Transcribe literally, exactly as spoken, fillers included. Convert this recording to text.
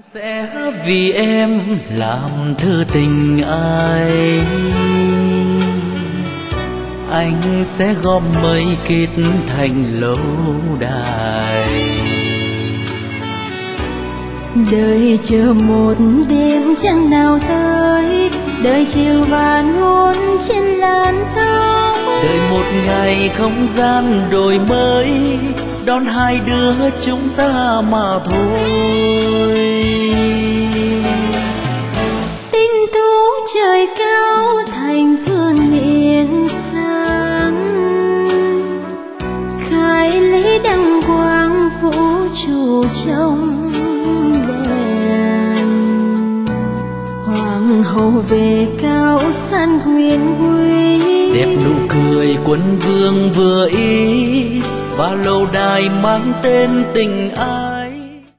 Sẽ vì em làm thơ tình ai, anh sẽ gom mây kết thành lâu đài. Đời chờ một đêm trăng nào tới, đời chiều vàn hôn trên làn tóc. Đợi một ngày không gian đổi mới, đón hai đứa chúng ta mà thôi. Tinh tú trời cao thành vườn miền sáng, khai lý đăng quang vũ trụ trong đèn. Hoàng hậu về cao san huyền quy, đẹp nụ cười quân vương vừa ý, và lâu đài mang tên tình ai.